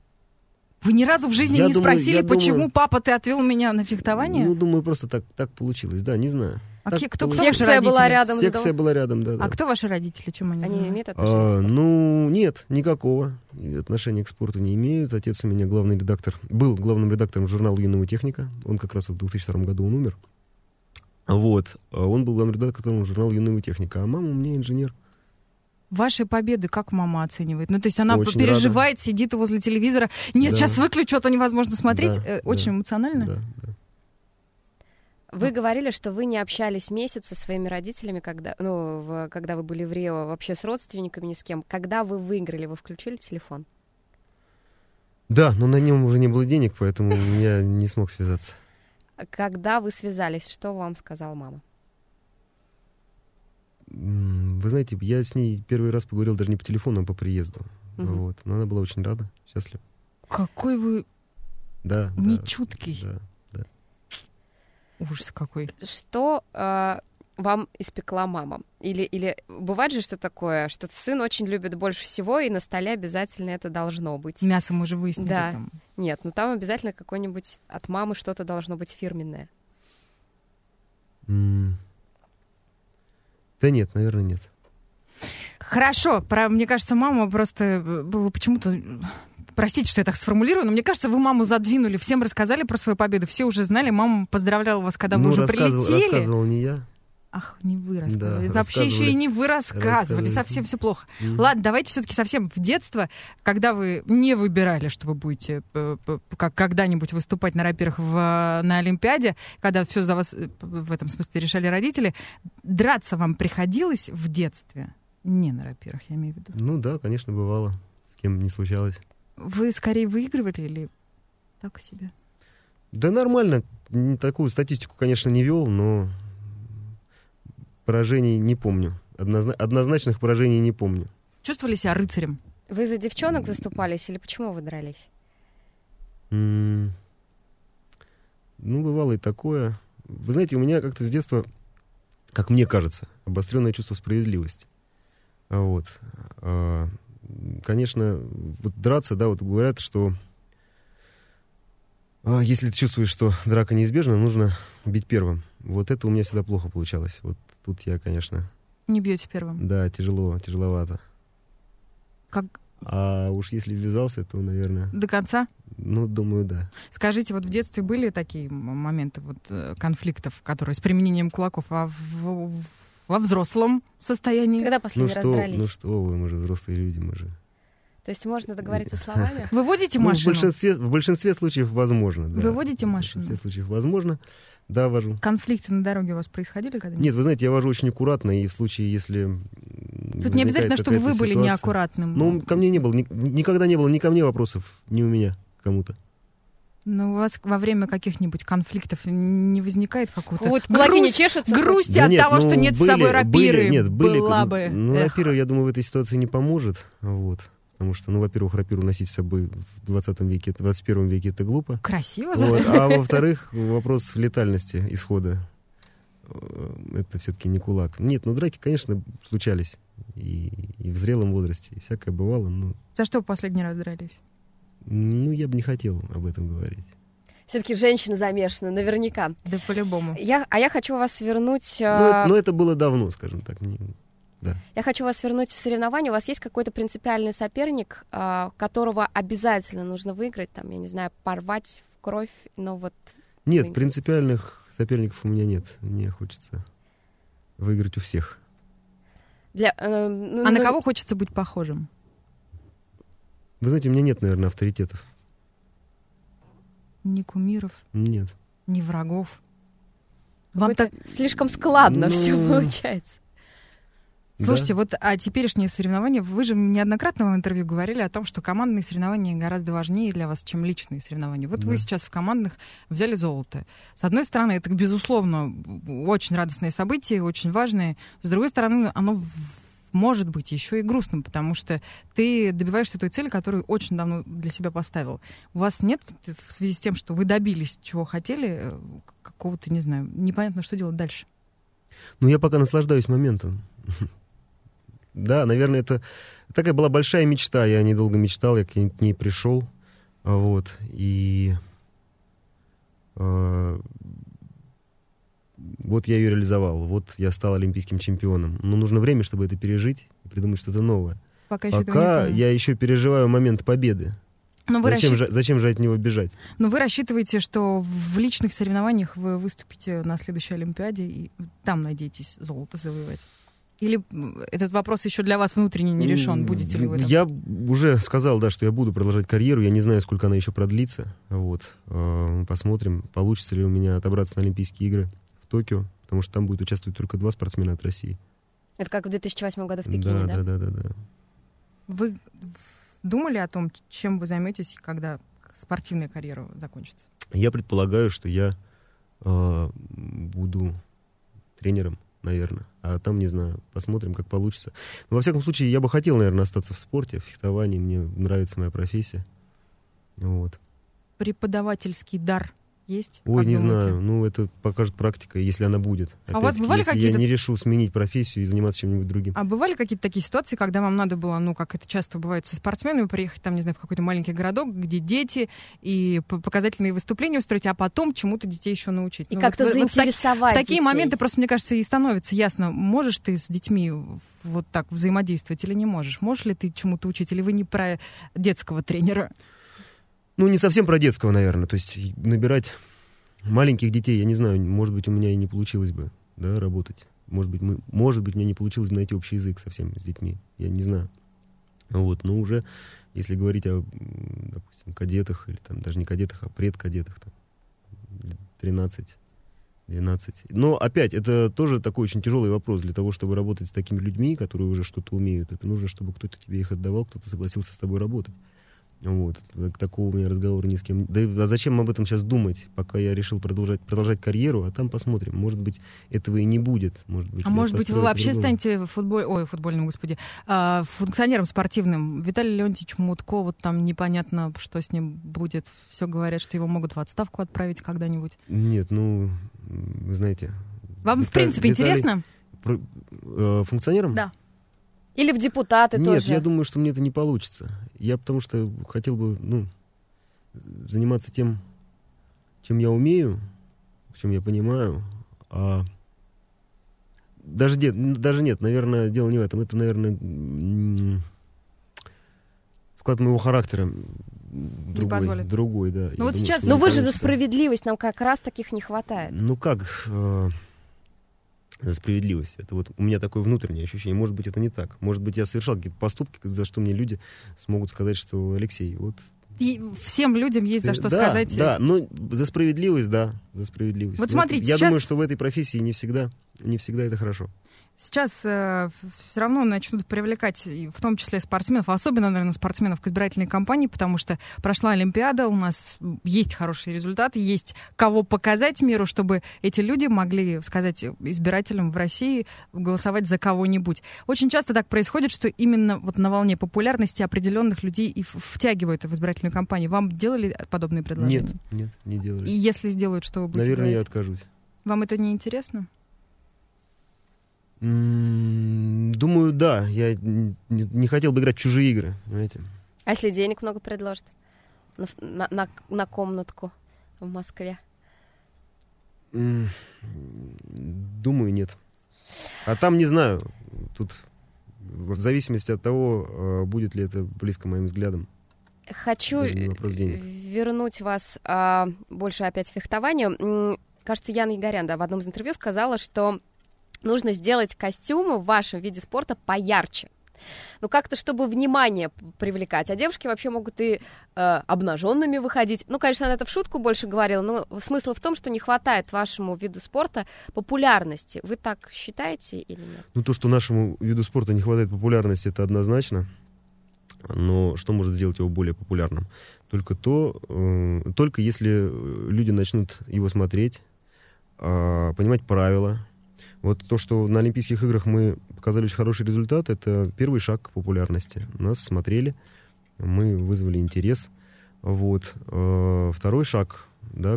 Вы ни разу в жизни Я не думаю, спросили, я почему думаю- папа ты отвел меня на фехтование? Ну, думаю, просто так, так получилось, да, не знаю. А так ке- кто, кто получилось. ваши Секция была родители? рядом с Секция домом. была рядом, да, да. А кто ваши родители? Чем они? Они занимаются? имеют отношение к А, спорту? ну, нет, никакого отношения к спорту не имеют. Отец у меня главный редактор, был главным редактором журнала «Юного техника». Он как раз вот в две тысячи втором году он умер. Вот. А он был главным редактором журнала «Юная техника», а мама у меня инженер. Ваши победы как мама оценивает? Ну, то есть она Очень переживает, рада. сидит возле телевизора. Нет, Да. сейчас выключу, а то невозможно смотреть. Да, Э, Очень да, эмоционально. Да, да. Вы говорили, что вы не общались месяц со своими родителями, когда, ну, в- когда вы были в Рио, вообще с родственниками, ни с кем. Когда вы выиграли, вы включили телефон? Да, но на нем уже не было денег, поэтому я не смог связаться. Когда вы связались, что вам сказала мама? М, Вы знаете, я с ней первый раз поговорил даже не по телефону, а по приезду. Мгм. Вот. Но она была очень рада, счастлива. Какой вы Да, да, нечуткий. да. Ужас какой. Что э, вам испекла мама? Или, или бывает же что такое, что сын очень любит больше всего, и на столе обязательно это должно быть? Мясо мы уже выяснили. Да. Там. Нет, ну там обязательно какой-нибудь от мамы что-то должно быть фирменное. М. Да нет, наверное, нет. Хорошо. Про, мне кажется, мама просто э, вы почему-то... Простите, что я так сформулирую, но мне кажется, вы маму задвинули, всем рассказали про свою победу, все уже знали, мама поздравляла вас, когда ну, вы уже рассказывал, прилетели. рассказывал не я. Ах, не вы рассказывали. Да, Вообще еще и не вы рассказывали, рассказывали. совсем все плохо. М. Ладно, давайте все-таки совсем в детство, когда вы не выбирали, что вы будете э, п- как когда-нибудь выступать на рапирах в, на Олимпиаде, когда все за вас э, в этом смысле решали родители, драться вам приходилось в детстве? Не на рапирах, я имею в виду. Ну да, конечно, бывало. С кем не случалось. Вы скорее выигрывали или так себе? Да нормально. М, Такую статистику, конечно, не вел, но поражений не помню. Однозна- Однозначных поражений не помню. Чувствовали себя рыцарем? Вы за девчонок заступались или почему вы дрались? М, Ну, бывало и такое. Вы знаете, у меня как-то с детства, как мне кажется, обостренное чувство справедливости. А Вот. А, Конечно, вот драться, да, вот говорят, что а, если ты чувствуешь, что драка неизбежна, нужно бить первым. Вот это у меня всегда плохо получалось. Вот тут я, конечно, Не бьете первым? да, тяжело, тяжеловато. Как А уж если ввязался, то, наверное, до конца? ну, думаю, да. Скажите, вот в детстве были такие м- моменты вот, э, конфликтов, которые с применением кулаков, а в- в- во взрослом состоянии? Когда Ну последний раз что, дрались? ну что вы, мы же взрослые люди, мы же... То есть можно договориться словами? Вы водите Ну, в, машину? большинстве, в большинстве случаев возможно, да. Вы водите В машину? большинстве случаев возможно. Да, вожу. Конфликты на дороге у вас происходили когда-нибудь? Нет, вы знаете, я вожу очень аккуратно, и в случае, если... Тут не обязательно, чтобы вы были неаккуратным. Ну, ко мне не было, ни- никогда не было ни ко мне вопросов, ни у меня к кому-то. Но у вас во время каких-нибудь конфликтов не возникает какого-то Вот в голове не грусть, чешется? грусти Да от нет, того, ну, что нет с были- собой рапиры? были- нет, были, Была ну, бы. Ну, Эх. рапира, я думаю, в этой ситуации не поможет. Вот. Потому что, ну, во-первых, рапиру носить с собой в двадцатом веке, в двадцать первом веке это глупо. Красиво Вот. зато. А во-вторых, вопрос летальности исхода. Э, Это все-таки не кулак. Нет, ну драки, конечно, случались. И, и в зрелом возрасте, и всякое бывало. Но, За что последний раз дрались? ну, я бы не хотел об этом говорить. Все-таки женщины замешаны, наверняка. Да по-любому. Я, а я хочу вас вернуть... Но, а, это- но это было давно, скажем так. не- да. Я хочу вас вернуть в соревнования. У вас есть какой-то принципиальный соперник, а, которого обязательно нужно выиграть, там, я не знаю, порвать в кровь, но вот... Нет, Вы- принципиальных соперников у меня нет. Мне хочется выиграть у всех. Для, э, ну, А на ну, кого хочется быть похожим? Вы знаете, у меня нет, наверное, авторитетов. Ни кумиров, Нет. ни врагов. Вам так... какой-то слишком складно Ну, все получается. Слушайте, вот а теперешние соревнования, вы же неоднократно в интервью говорили о том, что командные соревнования гораздо важнее для вас, чем личные соревнования. Вот вы Да. сейчас в командных взяли золото. С одной стороны, это, безусловно, очень радостное событие, очень важное. С другой стороны, оно в- может быть еще и грустным, потому что ты добиваешься той цели, которую очень давно для себя поставил. У вас нет, в связи с тем, что вы добились, чего хотели, какого-то, не знаю, непонятно, что делать дальше? Ну, я пока наслаждаюсь моментом. Да, наверное, это такая была большая мечта. Я недолго мечтал, я к ней, к ней пришел. А Вот. И э, вот я ее реализовал. Вот я стал олимпийским чемпионом. Но нужно время, чтобы это пережить и придумать что-то новое. Пока еще этого не Пока понял. я еще переживаю момент победы. Но вы зачем, расщ... же, зачем же от него бежать? Но вы рассчитываете, что в личных соревнованиях вы выступите на следующей Олимпиаде и там надеетесь золото завоевать? Или этот вопрос еще для вас внутренне не решен? Будете ли вы там? Я уже сказал, да, что я буду продолжать карьеру. Я не знаю, сколько она еще продлится. Вот. Посмотрим, получится ли у меня отобраться на Олимпийские игры в Токио, потому что там будет участвовать только два спортсмена от России. Это как в две тысячи восьмом году в Пекине, да? Да, да, да, да, да. Вы думали о том, чем вы займетесь, когда спортивная карьера закончится? Я предполагаю, что я э, буду тренером, наверное. А там, не знаю, посмотрим, как получится. Но, во всяком случае, я бы хотел, наверное, остаться в спорте, в фехтовании. Мне нравится моя профессия. Вот. Преподавательский дар есть? Ой, как не думаете? знаю. Ну, это покажет практика, если она будет. А у вас бывали если какие-то... я не решу сменить профессию и заниматься чем-нибудь другим. А бывали какие-то такие ситуации, когда вам надо было, ну, как это часто бывает со спортсменами, приехать там, не знаю, в какой-то маленький городок, где дети, и показательные выступления устроить, а потом чему-то детей еще научить? И ну, как-то вот, заинтересовать вот в, так, в такие детей. моменты просто, мне кажется, и становится ясно, можешь ты с детьми вот так взаимодействовать или не можешь? Можешь ли ты чему-то учить? Или вы не про детского тренера? Ну, не совсем про детского, наверное. То есть набирать маленьких детей, я не знаю, может быть, у меня и не получилось бы, да, работать. Может быть, мы, может быть, мне не получилось бы найти общий язык совсем с детьми. Я не знаю. Вот, но уже, если говорить о, допустим, кадетах, или там даже не кадетах, а предкадетах, там, тринадцать, двенадцать. Но, опять, это тоже такой очень тяжелый вопрос. Для того, чтобы работать с такими людьми, которые уже что-то умеют, это нужно, чтобы кто-то тебе их отдавал, кто-то согласился с тобой работать. Вот. Такого у меня разговора ни с кем. Да а зачем об этом сейчас думать, пока я решил продолжать, продолжать карьеру, а там посмотрим. Может быть, этого и не будет. Может быть, а может быть, вы вообще станете футболь... Ой, футбольным, господи, а, функционером спортивным. Виталий Леонтьевич Мутко, вот там непонятно, что с ним будет. Все говорят, что его могут в отставку отправить когда-нибудь. Нет, ну, вы знаете... Вам, Виталий, в принципе, Виталий... интересно? Про... Э, функционером? Да. Или в депутаты Нет, тоже? Нет, я думаю, что мне это не получится. Я потому что хотел бы, ну, заниматься тем, чем я умею, в чем я понимаю. А даже, де... даже нет, наверное, дело не в этом. Это, наверное, склад моего характера другой. Не позволит. Другой, да. Ну вот думаю, сейчас... Но вы же получится. за справедливость, нам как раз таких не хватает. Ну как... Э... за справедливость. Это вот у меня такое внутреннее ощущение. Может быть, это не так. Может быть, я совершал какие-то поступки, за что мне люди смогут сказать, что Алексей, вот... И всем людям есть за что да, сказать. Да, но за справедливость, да, за справедливость. Вот смотрите, я сейчас... думаю, что в этой профессии не всегда, не всегда это хорошо. Сейчас э, все равно начнут привлекать, и в том числе спортсменов, особенно, наверное, спортсменов к избирательной кампании, потому что прошла Олимпиада, у нас есть хорошие результаты, есть кого показать миру, чтобы эти люди могли сказать избирателям в России голосовать за кого-нибудь. Очень часто так происходит, что именно вот на волне популярности определенных людей и втягивают в избирательную кампанию. Вам делали подобные предложения? Нет, нет, не делали. И если сделают, что вы будете Наверное, говорить? я откажусь. Вам это не интересно? Думаю, да. Я не, не хотел бы играть в чужие игры, понимаете. А если денег много предложат? На, на, на, на комнатку в Москве? Думаю, нет. А там не знаю. Тут в зависимости от того, будет ли это близко моим взглядам. Хочу вернуть вас а, больше опять к фехтованию. Кажется, Яна Егорян, да, в одном из интервью сказала, что нужно сделать костюмы в вашем виде спорта поярче. Ну, как-то, чтобы внимание привлекать. А девушки вообще могут и э, обнаженными выходить. Ну, конечно, она это в шутку больше говорила, но смысл в том, что не хватает вашему виду спорта популярности. Вы так считаете или нет? Ну, то, что нашему виду спорта не хватает популярности, это однозначно. Но что может сделать его более популярным? Только то, э, только если люди начнут его смотреть, э, понимать правила. Вот то, что на Олимпийских играх мы показали очень хороший результат, это первый шаг к популярности. Нас смотрели, мы вызвали интерес. Вот. Э, второй шаг, да,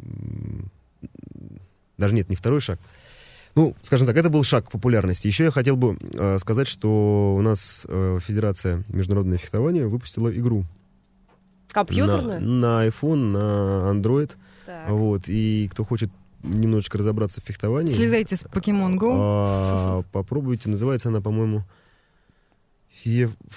даже нет, не второй шаг. Ну, скажем так, это был шаг к популярности. Еще я хотел бы э, сказать, что у нас э, Федерация международного фехтования выпустила игру. Компьютерную? На, на iPhone, на Android. Так. Вот. И кто хочет немножечко разобраться в фехтовании... Слезайте с Pokemon Go. А, попробуйте. Называется она, по-моему, Фе...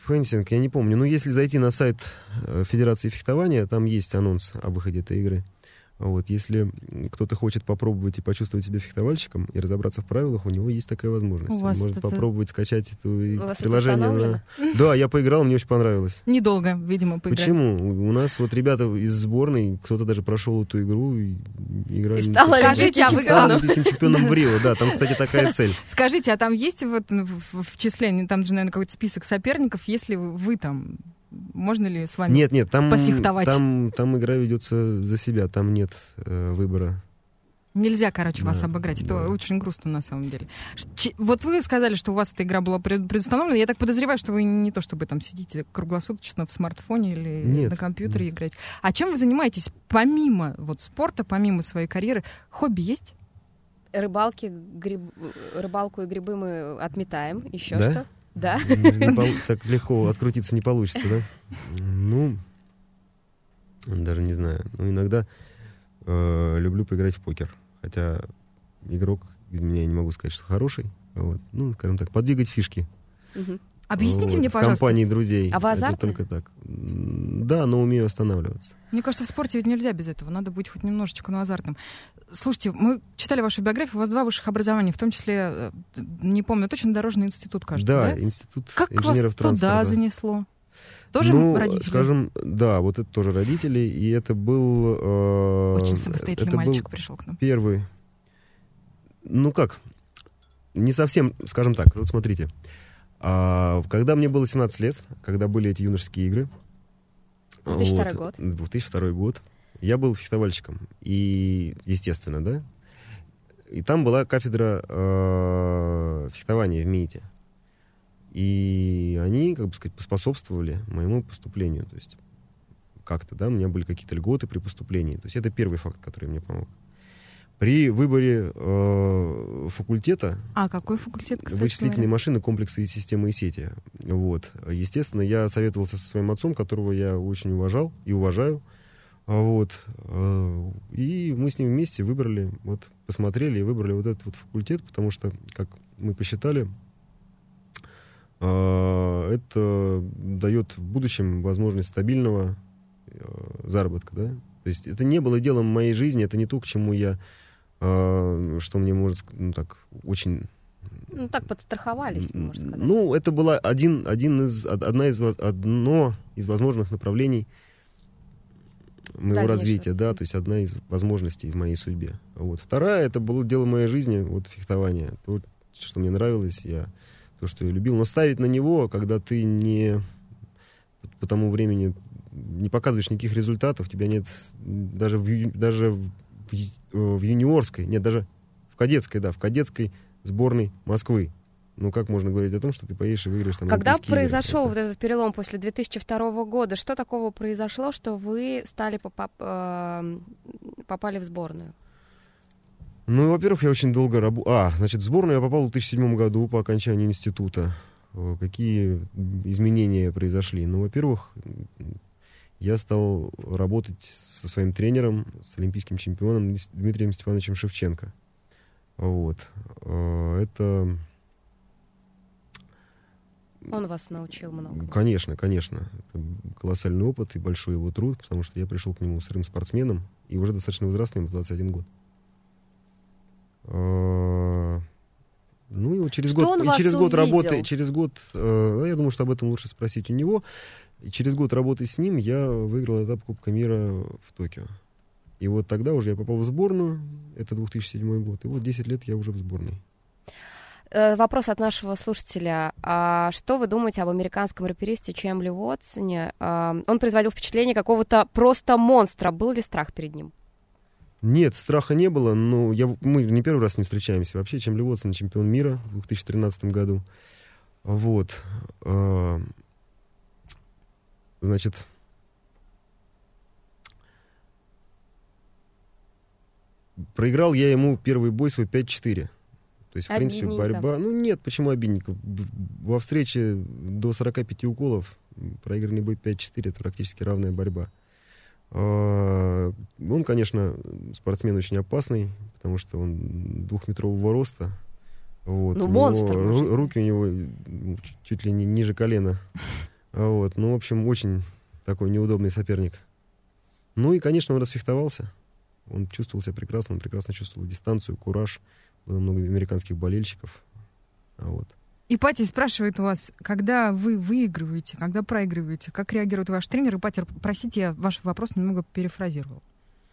Фэнсинг, я не помню. Но если зайти на сайт Федерации фехтования, там есть анонс о выходе этой игры. Вот, если кто-то хочет попробовать и почувствовать себя фехтовальщиком и разобраться в правилах, у него есть такая возможность. У Он может это... попробовать скачать это У приложение. На... Да, я поиграл, мне очень понравилось. Недолго, видимо, поиграли. Почему? У нас вот ребята из сборной, кто-то даже прошел эту игру и играли. И стал олимпийским чемпионом. олимпийским чемпионом в Рио, да, там, кстати, такая цель. Скажите, а там есть вот в, в числе, там же, наверное, какой-то список соперников, если вы там... Можно ли с вами нет, нет, там, пофехтовать? Там, там игра ведется за себя, там нет э, выбора. Нельзя, короче, да, вас обыграть. Это да. очень грустно на самом деле. Ч- вот вы сказали, что у вас эта игра была предустановлена. Я так подозреваю, что вы не то чтобы там сидите круглосуточно в смартфоне или нет, на компьютере нет. играете. А чем вы занимаетесь помимо вот спорта, помимо своей карьеры? Хобби есть? Рыбалки, гриб... Рыбалку и грибы мы отметаем. Еще да? что? Да. Так легко открутиться не получится, да? Ну, даже не знаю. Ну, иногда э, люблю поиграть в покер. Хотя игрок из меня, я не могу сказать, что хороший. Вот. Ну, скажем так, подвигать фишки. Угу. Объясните вот, мне, в пожалуйста. компании друзей. А вы азартны? Это только так. Да, но умею останавливаться. Мне кажется, в спорте ведь нельзя без этого. Надо быть хоть немножечко, но азартным. Слушайте, мы читали вашу биографию, у вас два высших образования, в том числе, не помню, точно дорожный институт, кажется, да? Да, институт как инженеров вас туда транспорта. занесло? Тоже ну, родители? скажем, да, вот это тоже родители, и это был... Э, Очень самостоятельный это мальчик был пришел к нам. Первый. Ну как, не совсем, скажем так, вот смотрите. А, когда мне было семнадцать лет, когда были эти юношеские игры... две тысячи второй вот, год. две тысячи второй год. Я был фехтовальщиком. И, естественно, да. И там была кафедра э, фехтования в МИИТе. И они, как бы сказать, поспособствовали моему поступлению. То есть как-то, да, у меня были какие-то льготы при поступлении. То есть это первый факт, который мне помог. При выборе э, факультета... А какой факультет, кстати вычислительные говоря? машины, комплексы и системы и сети. Вот. Естественно, я советовался со своим отцом, которого я очень уважал и уважаю. Вот. И мы с ним вместе выбрали, вот, посмотрели и выбрали вот этот вот факультет, потому что, как мы посчитали, это дает в будущем возможность стабильного заработка, да. То есть это не было делом моей жизни, это не то, к чему я, что мне может, ну так, очень... Ну, так подстраховались, можно сказать. Ну, это была один, один из, одна из, одно из возможных направлений моего Дальнейшего. развития, да, то есть одна из возможностей в моей судьбе. Вот. Вторая, это было дело моей жизни, вот фехтование. То, что мне нравилось, я, то, что я любил. Но ставить на него, когда ты не по тому времени не показываешь никаких результатов, тебя нет даже в, даже в, в юниорской, нет, даже в кадетской, да, в кадетской сборной Москвы. Ну, как можно говорить о том, что ты поедешь и выиграешь там Когда олимпийские произошел игры? вот этот перелом после две тысячи второго года, что такого произошло, что вы стали попап- э, попали в сборную? Ну, во-первых, я очень долго работал... А, значит, в сборную я попал в две тысячи седьмом году по окончании института. Какие изменения произошли? Ну, во-первых, я стал работать со своим тренером, с олимпийским чемпионом Дмитрием Степановичем Шевченко. Вот. Это... Он вас научил много. Конечно, конечно. Это колоссальный опыт и большой его труд, потому что я пришел к нему сырым спортсменом и уже достаточно взрослым, в двадцать один год. Ну и вот через что год, он и вас через год увидел? работы, через год, э, я думаю, что об этом лучше спросить у него. И через год работы с ним я выиграл этап Кубка мира в Токио. И вот тогда уже я попал в сборную, это две тысячи седьмой год, и вот десять лет я уже в сборной. Вопрос от нашего слушателя. А что вы думаете об американском рэперисте Чемли Уотсоне? Он производил впечатление какого-то просто монстра. Был ли страх перед ним? Нет, страха не было, но я, мы не первый раз с ним встречаемся. Вообще, Чемли Уотсон чемпион мира в две тысячи тринадцатом году. Вот. Значит, проиграл я ему первый бой свой пять-четыре. То есть, в принципе, борьба... Ну, нет, почему обидненько? Во встрече до сорока пяти уколов проигранный бой пять-четыре — это практически равная борьба. Он, конечно, спортсмен очень опасный, потому что он двухметрового роста. Вот. Ну, у монстр. него, ру- руки у него чуть ли не ниже колена. Вот. Ну, в общем, очень такой неудобный соперник. Ну и, конечно, он расфехтовался. Он чувствовал себя прекрасно, он прекрасно чувствовал дистанцию, кураж. Было много американских болельщиков. Вот. Ипатий спрашивает у вас, когда вы выигрываете, когда проигрываете, как реагирует ваш тренер? Ипатий, простите, я ваш вопрос немного перефразировал.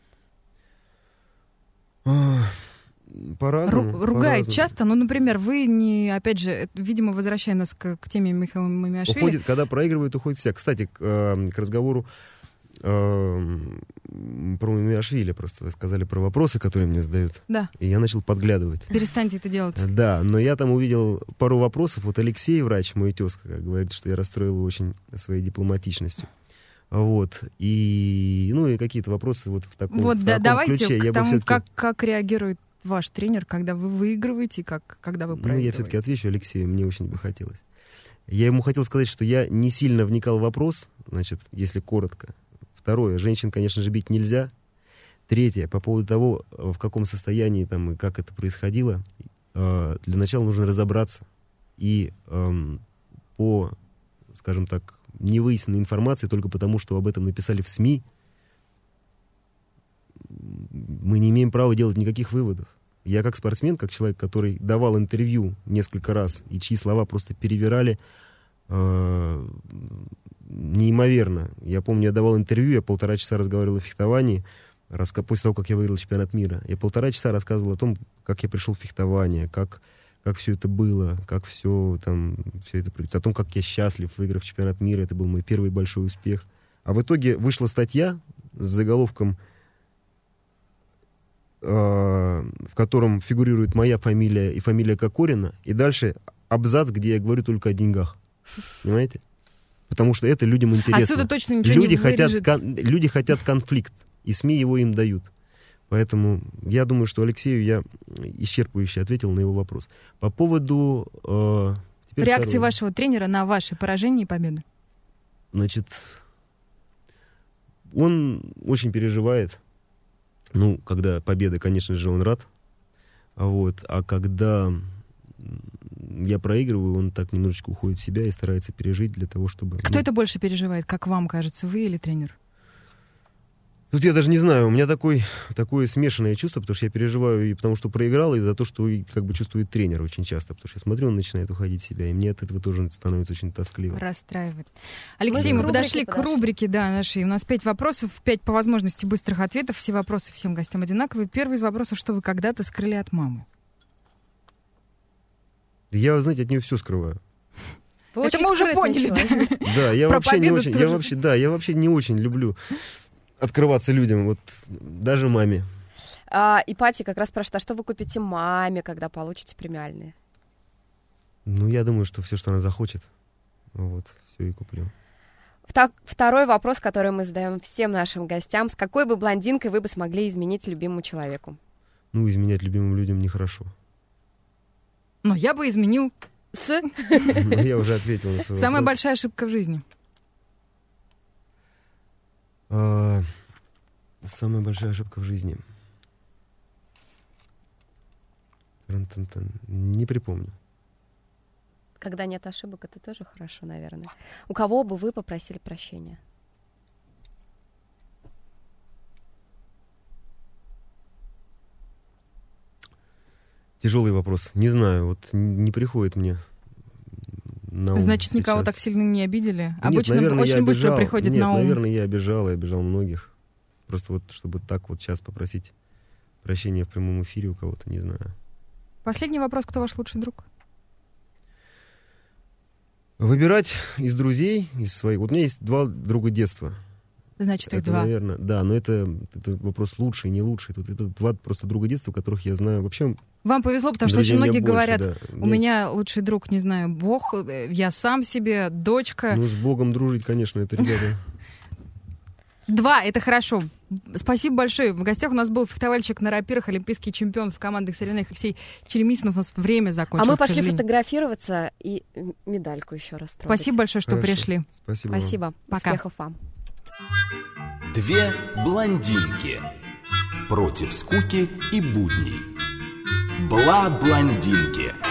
По-разному. Ру- ругает по-разному. часто, но, например, вы не, опять же, видимо, возвращая нас к, к теме Михаила Мамиашвили. Уходит, когда проигрывает, уходит вся. Кстати, к, э, к разговору э, про Мамиашвили просто вы сказали про вопросы, которые мне задают. Да. И я начал подглядывать. Перестаньте это делать. Да, но я там увидел пару вопросов. Вот Алексей, врач, мой тезка, говорит, что я расстроил его очень своей дипломатичностью. Вот. И, ну, и какие-то вопросы вот в таком, Вот, в да, таком давайте ключе. к Я бы тому, всё-таки- как, как реагирует ваш тренер, когда вы выигрываете, как, когда вы Ну, проигрываете. я все-таки отвечу Алексею, мне очень бы хотелось. Я ему хотел сказать, что я не сильно вникал в вопрос, значит, если коротко. Второе, женщин, конечно же, бить нельзя. Третье, по поводу того, в каком состоянии там и как это происходило, э, для начала нужно разобраться. И эм, по, скажем так, невыясненной информации, только потому, что об этом написали в СМИ, мы не имеем права делать никаких выводов. Я как спортсмен, как человек, который давал интервью несколько раз, и чьи слова просто перевирали э, неимоверно. Я помню, я давал интервью, я полтора часа разговаривал о фехтовании, раска... после того, как я выиграл чемпионат мира. Я полтора часа рассказывал о том, как я пришел в фехтование, как, как все это было, как все там, все это, о том, как я счастлив, выиграв чемпионат мира. Это был мой первый большой успех. А в итоге вышла статья с заголовком, в котором фигурирует моя фамилия и фамилия Кокорина, и дальше абзац, где я говорю только о деньгах. Понимаете? Потому что это людям интересно. Отсюда точно ничего люди не хотят, вырежет. кон, люди хотят конфликт, и СМИ его им дают. Поэтому я думаю, что Алексею я исчерпывающе ответил на его вопрос. По поводу... Э, реакции второй. вашего тренера на ваши поражения и победы. Значит, он очень переживает. Ну, когда победа, конечно же, он рад. Вот. А когда я проигрываю, он так немножечко уходит в себя и старается пережить для того, чтобы... Кто ну, это больше переживает, как вам кажется, вы или тренер? Тут я даже не знаю, у меня такой, такое смешанное чувство, потому что я переживаю и потому, что проиграл, и за то, что и, как бы чувствует тренер очень часто. Потому что я смотрю, он начинает уходить в себя, и мне от этого тоже становится очень тоскливо. Расстраивает. Алексей, Мы мы к подошли рубрике к рубрике, да, нашей. У нас пять вопросов, пять по возможности быстрых ответов. Все вопросы всем гостям одинаковые. Первый из вопросов, что вы когда-то скрыли от мамы? Я, знаете, от нее все скрываю. Вы Это очень мы уже скрытный поняли, человек. да? Да, я Про вообще не победу очень, я тоже. вообще, да, я вообще не очень люблю открываться людям, вот даже маме. А, Ипатий как раз спрашивает, а что вы купите маме, когда получите премиальные? Ну, я думаю, что все, что она захочет, вот, все и куплю. Вта- Второй вопрос, который мы задаем всем нашим гостям. С какой бы блондинкой вы бы смогли изменить любимому человеку? Ну, изменять любимым людям нехорошо. Но я бы изменил с... Ну, я уже ответил на свой Самая вопрос. большая ошибка в жизни. А, самая большая ошибка в жизни. Ран-тан-тан. Не припомню. Когда нет ошибок, это тоже хорошо, наверное. У кого бы вы попросили прощения? Тяжелый вопрос. Не знаю, вот н- не приходит мне на ум Значит, никого сейчас. так сильно не обидели? Нет, Обычно наверное, я очень быстро обижал. приходит Нет, на ум. наверное, я обижал, я обижал многих. Просто вот, чтобы так вот сейчас попросить прощения в прямом эфире у кого-то, не знаю. Последний вопрос. Кто ваш лучший друг? Выбирать из друзей, из своих... Вот у меня есть два друга детства. Значит, их Это, два. наверное, да, но это, это вопрос лучший, не лучший. Тут это два просто друга детства, которых я знаю. Вообще, Вам повезло, потому что друзей очень у меня многие больше, говорят, да. у меня лучший друг, не знаю, Бог, э, я сам себе, дочка. Ну, с Богом дружить, конечно, это ребята. Два, это хорошо. Спасибо большое. В гостях у нас был фехтовальщик на рапирах, олимпийский чемпион в командных соревнованиях Алексей Черемисинов. У нас время А закончилось, мы к пошли сожалению. фотографироваться и м, медальку еще раз трогать. Спасибо большое, что Хорошо. пришли. Спасибо вам. Спасибо. Пока. Успехов вам. Две блондинки против скуки и будней. Бла-блондинки.